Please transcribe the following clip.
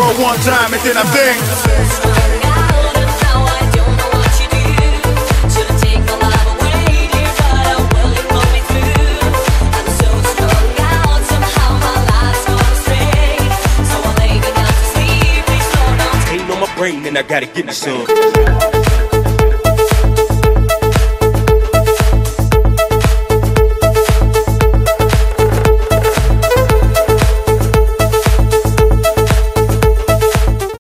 one time and then I think. Brain and I gotta get me some.